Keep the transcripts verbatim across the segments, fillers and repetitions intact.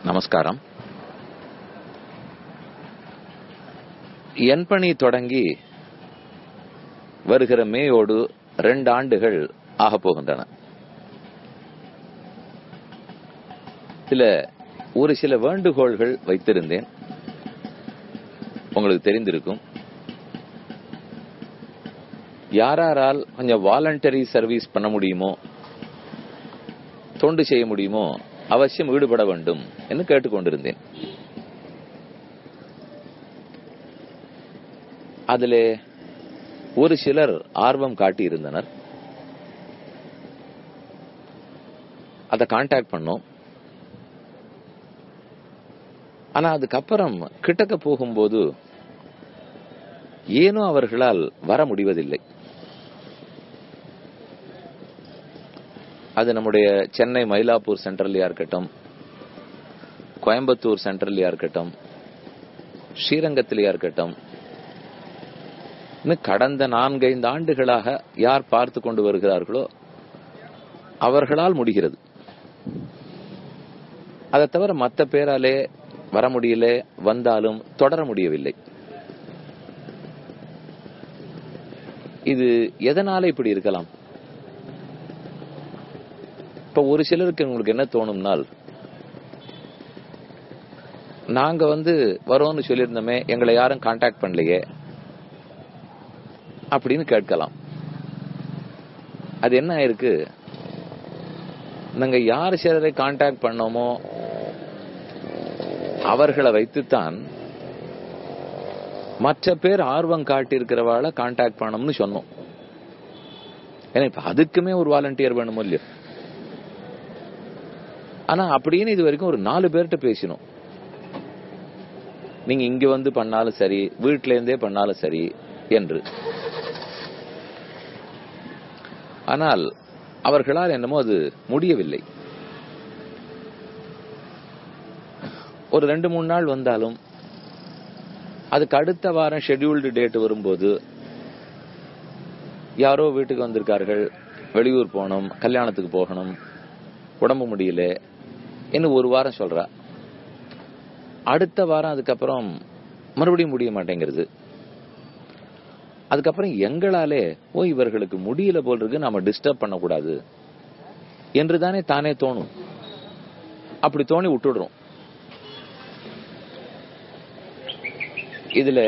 நமஸ்காரம். என் பணி தொடங்கி வருகிற மேயோடு ரெண்டு ஆண்டுகள் ஆக போகின்றன. சில ஒரு சில வேண்டுகோள்கள் வைத்திருந்தேன், உங்களுக்கு தெரிந்திருக்கும். யாரால் கொஞ்சம் வாலண்டரி சர்வீஸ் பண்ண முடியுமோ, தொண்டு செய்ய முடியுமோ அவசியம் ஈடுபட வேண்டும் என்று கேட்டுக்கொண்டிருந்தேன். அதிலே ஒரு சிலர் ஆர்வம் காட்டியிருந்தனர். அதை கான்டாக்ட் பண்ணோம். ஆனா அதுக்கப்புறம் கிட்டக்க போகும்போது ஏனோ அவர்களால் வர முடிவதில்லை. அது நம்முடைய சென்னை மயிலாப்பூர் சென்ட்ரல்லையா இருக்கட்டும், கோயம்புத்தூர் சென்ட்ரல்லையா இருக்கட்டும், ஸ்ரீரங்கத்திலேயா இருக்கட்டும், கடந்த நான்கைந்து ஆண்டுகளாக யார் பார்த்து கொண்டு வருகிறார்களோ அவர்களால் முடிகிறது. அதை தவிர மற்ற பேராலே வர முடியல, வந்தாலும் தொடர முடியவில்லை. இது எதனால இப்படி இருக்கலாம்? இப்ப ஒரு சிலருக்கு உங்களுக்கு என்ன தோணும்னால், நாங்க வந்து வரோம்னு சொல்லியிருந்தோமே, எங்களை யாரும் கான்டாக்ட் பண்ணலையே அப்படின்னு கேட்கலாம். அது என்ன ஆயிருக்கு, நாங்க யார் சிலரை கான்டாக்ட் பண்ணோமோ அவர்களை வைத்துத்தான் மற்ற பேர் ஆர்வம் காட்டியிருக்கிறவாளை கான்டாக்ட் பண்ணணும்னு சொன்னோம். ஏன்னா இப்ப அதுக்குமே ஒரு வாலண்டியர் வேணும் இல்லையோ. ஆனா அப்படின்னு இது வரைக்கும் ஒரு நாலு பேர்கிட்ட பேசினோம். நீங்க இங்க வந்து பண்ணாலும் சரி, வீட்டில இருந்தே பண்ணாலும் சரி என்று. ஆனால் அவர்களால் என்னமோ அது முடியவில்லை. ஒரு ரெண்டு மூணு நாள் வந்தாலும் அதுக்கு அடுத்த வாரம் ஷெட்யூல்டு டேட் வரும்போது, யாரோ வீட்டுக்கு வந்திருக்கார்கள், வெளியூர் போகணும், கல்யாணத்துக்கு போகணும், உடம்பு முடியல, இன்னும் ஒரு வாரம் சொல்றா. அடுத்த வாரம் அதுக்கப்புறம் மறுபடியும் முடிய மாட்டேங்கிறது. அதுக்கப்புறம் எங்களாலே ஓ இவர்களுக்கு முடியல போல் இருக்கு, நாம டிஸ்டர்ப் பண்ணக்கூடாது என்றுதானே தானே தோணும். அப்படி தோணி விட்டுடுறோம். இதுல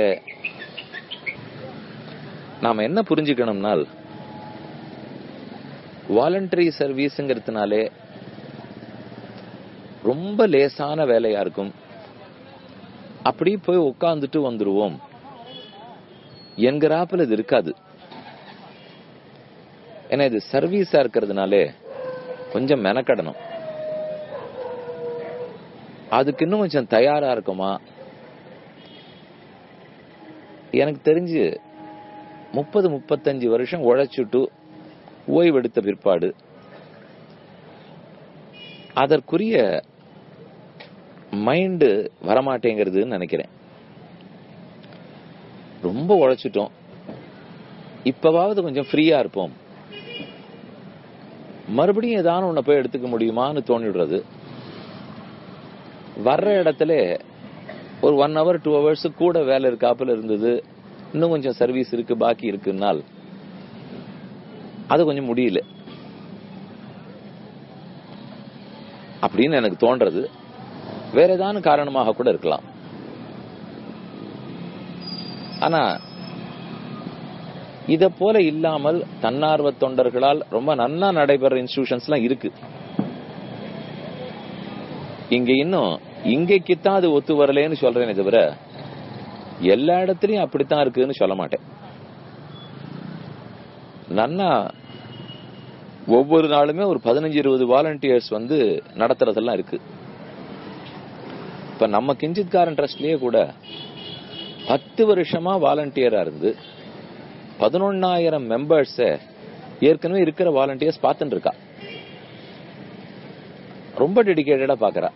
நாம என்ன புரிஞ்சுக்கணும்னால், வாலண்டரி சர்வீஸ்ங்கிறதுனாலே ரொம்ப லேசான வேலையா இருக்கும், அப்படி போய் உட்கார்ந்துட்டு வந்துருவோம் என்கிறாப்புல இது இருக்காது. ஏன்னா இது சர்வீஸா இருக்கிறதுனாலே கொஞ்சம் மெனக்கடணும். அதுக்கு இன்னும் கொஞ்சம் தயாரா இருக்குமா? எனக்கு தெரிஞ்சு முப்பது முப்பத்தஞ்சு வருஷம் உழைச்சுட்டு ஓய்வெடுத்த பிற்பாடு அதற்குரிய மைண்டு வரமாட்டேங்கிறதுன்னு நினைக்கிறேன். ரொம்ப உழைச்சிட்டோம், இப்பவாவது கொஞ்சம் ஃப்ரீயா இருப்போம், மறுபடியும் ஏதாவது ஒண்ணு போய் எடுத்துக்க முடியுமான்னு தோணிடுறது. வர்ற இடத்துல ஒரு ஒன் ஹவர் டூ ஹவர்ஸ் கூட வேலை இருக்காப்புல இருந்தது, இன்னும் கொஞ்சம் சர்வீஸ் இருக்கு பாக்கி இருக்குன்னால் அது கொஞ்சம் முடியல அப்படின்னு எனக்கு தோன்றது. வேற ஏதாவது காரணமாக கூட இருக்கலாம். ஆனா இத போல இல்லாமல் தன்னார்வ தொண்டர்களால் ரொம்ப நன்னா நடைபெற இன்ஸ்டிடியூஷன்ஸ் எல்லாம் இருக்கு. இங்க இன்னும் இங்கேக்குத்தான் அது ஒத்து வரலன்னு சொல்றேனே தவிர எல்லா இடத்துலயும் அப்படித்தான் இருக்குன்னு சொல்ல மாட்டேன். நன்னா ஒவ்வொரு நாளுமே ஒரு பதினஞ்சு இருபது வாலண்டியர்ஸ் வந்து நடத்துறதெல்லாம் இருக்கு. இப்ப நம்ம கிஞ்சித்காரன் ட்ரஸ்ட்லயே கூட பத்து வருஷமா வாலண்டியரா இருந்து பதினொன்னாயிரம் மெம்பர்ஸ் ஏற்கனவே இருக்கிற வாலண்டியர்ஸ் பார்த்துட்டு இருக்கா. ரொம்ப டெடிகேட்டடா பாக்குறா.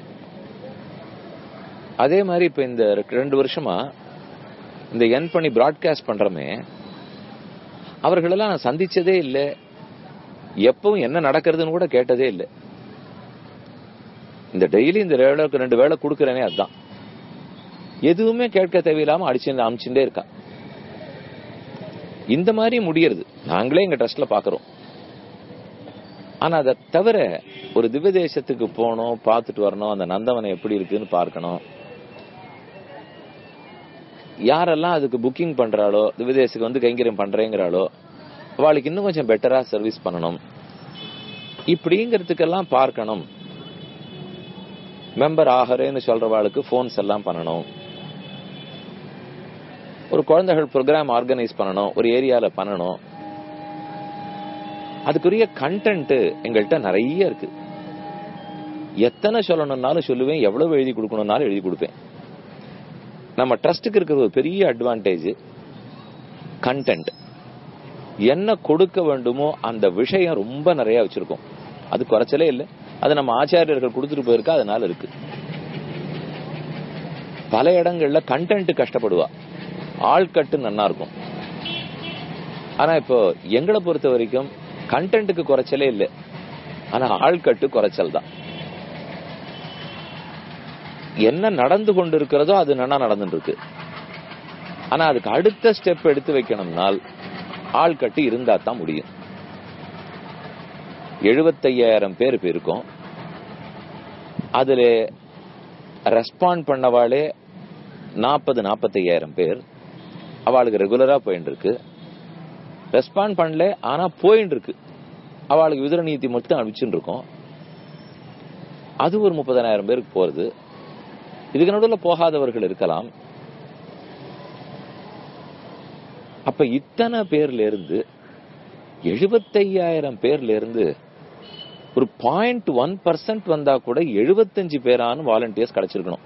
அதே மாதிரி இப்ப இந்த ரெண்டு வருஷமா இந்த என் பண்ணி பிராட்காஸ்ட் பண்றமே, அவர்களெல்லாம் நான் சந்திச்சதே இல்லை, எப்பவும் என்ன நடக்கிறதுன்னு கூட கேட்டதே இல்லை. இந்த டெய்லி இந்த வேலைக்கு ரெண்டு வேலை கொடுக்கறேனே அதுதான். எதுவுமே கேட்க தேவையில்லாம அடிச்சு அமிச்சுட்டே இருக்கா. இந்த மாதிரி முடியறது நாங்களே எங்க ட்ரஸ்ட்ல பாக்குறோம். ஆனா அதை தவிர ஒரு திவ்ய தேசத்துக்கு போனோம், பார்த்துட்டு வரணும், அந்த நந்தவனம் எப்படி இருக்குன்னு பார்க்கணும். யாரெல்லாம் அதுக்கு புக்கிங் பண்றாளோ, திவ்ய தேசத்துக்கு வந்து கைங்கரியம் பண்றேங்கிறாளோ அவளுக்கு இன்னும் கொஞ்சம் பெட்டரா சர்வீஸ் பண்ணணும். இப்படிங்கிறதுக்கெல்லாம் பார்க்கணும். மெம்பர் ஆகிறேன்னு சொல்றவாளுக்கு போன்ஸ் எல்லாம் பண்ணணும். ஒரு குழந்தைகள் ப்ரோக்ராம் ஆர்கனைஸ் பண்ணணும், ஒரு ஏரியால பண்ணணும். அதுக்குரிய கண்டென்ட் எங்கள்கிட்ட நிறைய இருக்கு. எத்தனை சொல்லணும்னாலும் சொல்லுவேன், எவ்வளவு எழுதி கொடுக்கணும்னாலும் எழுதி கொடுப்பேன். நம்ம ட்ரஸ்டுக்கு இருக்கிற ஒரு பெரிய அட்வான்டேஜ் கண்டென்ட். என்ன கொடுக்க வேண்டுமோ அந்த விஷயம் ரொம்ப நிறைய வச்சிருக்கோம். அது குறைச்சலே இல்லை. அது நம்ம ஆச்சாரியர்கள் கொடுத்துட்டு போயிருக்கா, அதனால இருக்கு. பல இடங்கள்ல கண்டென்ட் கஷ்டப்படுவா, ஆள்கட்டு நன்னா இருக்கும். ஆனா இப்போ எங்களை பொறுத்த வரைக்கும் கண்டென்ட்டுக்கு குறைச்சலே இல்லை, ஆனா ஆள்கட்டு குறைச்சல் தான். என்ன நடந்து கொண்டு இருக்கிறதோ அது நன்னா நடந்துட்டு இருக்கு. ஆனா அதுக்கு அடுத்த ஸ்டெப் எடுத்து வைக்கணும்னால் ஆள்கட்டு இருந்தா தான் முடியும். எழுபத்தையாயிரம் பேர் இருக்கும். அதுல ரெஸ்பாண்ட் பண்ணவாளே நாற்பது நாற்பத்தையாயிரம் பேர். அவளுக்கு ரெகுலரா போயிட்டு இருக்கு. ரெஸ்பாண்ட் பண்ணல, ஆனா போயிட்டு இருக்கு. அவளுக்கு விதுர நீதி மட்டும் அனுப்பிச்சுட்டு இருக்கோம். அது ஒரு முப்பதாயிரம் பேருக்கு போறது. இதுக்கு நடுவில் போகாதவர்கள் இருக்கலாம். அப்ப இத்தனை பேர்ல இருந்து எழுபத்தையாயிரம் பேர்ல இருந்து ஒரு பாயிண்ட் ஒன் பர்சன்ட் வந்தா கூட எழுபத்தஞ்சு பேரான வாலண்டியர்ஸ் கிடைச்சிருக்கணும்.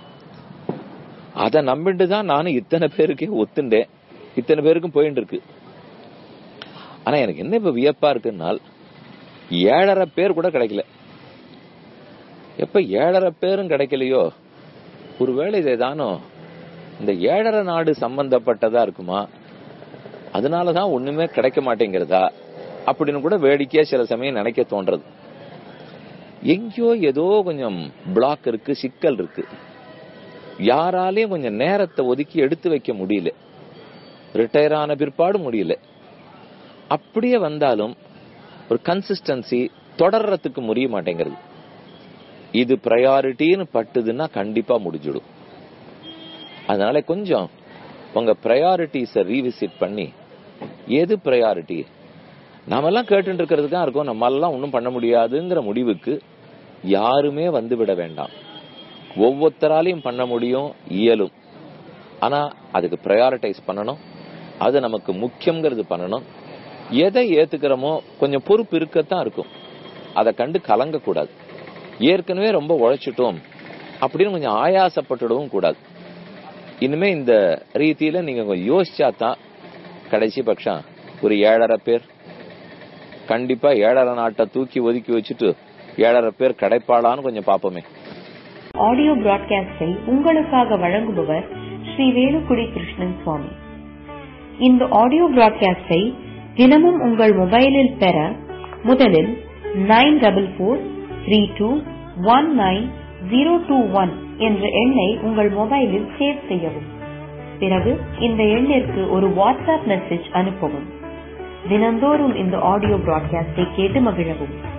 அதை நம்பிட்டுதான் நானும் இத்தனை பேருக்கே ஒத்துண்டேன். இத்தனை பேருக்கும் போயிட்டு இருக்கு. ஆனா எனக்கு என்ன இப்ப வியப்பா இருக்குன்னால் ஏழரை பேர் கூட கிடைக்கல. எப்ப ஏழரை பேரும் கிடைக்கலையோ, ஒருவேளை இதை தானோ இந்த ஏழரை நாடு சம்பந்தப்பட்டதா இருக்குமா, அதனாலதான் ஒண்ணுமே கிடைக்க மாட்டேங்கிறதா அப்படின்னு கூட வேடிக்கையா சில சமயம் நினைக்க தோன்றது. எங்கேயோ ஏதோ கொஞ்சம் பிளாக் இருக்கு, சிக்கல் இருக்கு. யாராலையும் கொஞ்சம் நேரத்தை ஒதுக்கி எடுத்து வைக்க முடியல. ரிட்டையர் ஆன பிற்பாடு முடியல. அப்படியே வந்தாலும் ஒரு கன்சிஸ்டன்சி தொடர்றதுக்கு முடிய மாட்டேங்கிறது. இது பிரையாரிட்டின்னு பட்டுதுன்னா கண்டிப்பா முடிஞ்சிடும். அதனால கொஞ்சம் உங்க பிரையாரிட்டிஸை ரீவிசிட் பண்ணி, எது பிரையாரிட்டி, நாமெல்லாம் கேட்டு இருக்கிறதுக்காக இருக்கும், நம்மளால ஒன்றும் பண்ண முடியாதுங்கிற முடிவுக்கு யாருமே வந்து விட வேண்டாம். ஒவ்வொருத்தராலையும் பண்ண முடியும், இயலும். ஆனா அதுக்கு பிரையாரிட்டைஸ் பண்ணணும். அது நமக்கு முக்கியங்கிறது பண்ணணும். எதை ஏத்துக்கிறோமோ கொஞ்சம் பொறுப்பு இருக்கத்தான் இருக்கும். அதை கண்டு கலங்க கூடாது. ஏற்கனவே ரொம்ப உழைச்சிட்டோம் அப்படின்னு கொஞ்சம் ஆயாசப்பட்டுடவும் கூடாது. இனிமே இந்த ரீதியில நீங்க கொஞ்சம் யோசிச்சாதான் கடைசி பட்சம் ஒரு ஏழரை பேர் கண்டிப்பா ஏழரை நாட்டை தூக்கி ஒதுக்கி வச்சுட்டு ஏழரை பேர் கிடைப்பாளான்னு கொஞ்சம் பாப்போமே. ஆடியோ பிராட்காஸ்டை உங்களுக்காக வழங்குபவர் ஸ்ரீ வேலுக்குடி கிருஷ்ணன் சுவாமி. இந்த ஆடியோ பிராட்காஸ்டை தினமும் உங்கள் மொபைலில் பெற முதலில் nine double four three two one nine zero two one என்ற எண்ணை உங்கள் மொபைலில் சேவ் செய்யவும். பிறகு இந்த எண்ணிற்கு ஒரு வாட்ஸ்அப் மெசேஜ் அனுப்பவும். தினந்தோறும் இந்த ஆடியோ பிராட்காஸ்டை கேட்டு மகிழவும்.